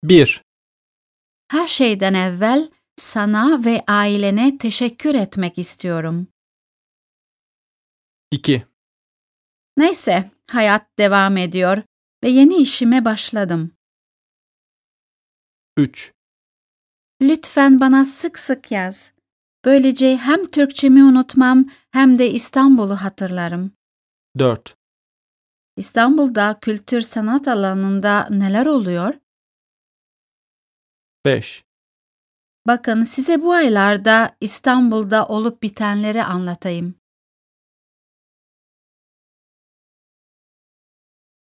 1. Her şeyden evvel sana ve ailene teşekkür etmek istiyorum. 2. Neyse, hayat devam ediyor ve yeni işime başladım. 3. Lütfen bana sık sık yaz. Böylece hem Türkçemi unutmam hem de İstanbul'u hatırlarım. 4. İstanbul'da kültür sanat alanında neler oluyor? 5. Bakın size bu aylarda İstanbul'da olup bitenleri anlatayım.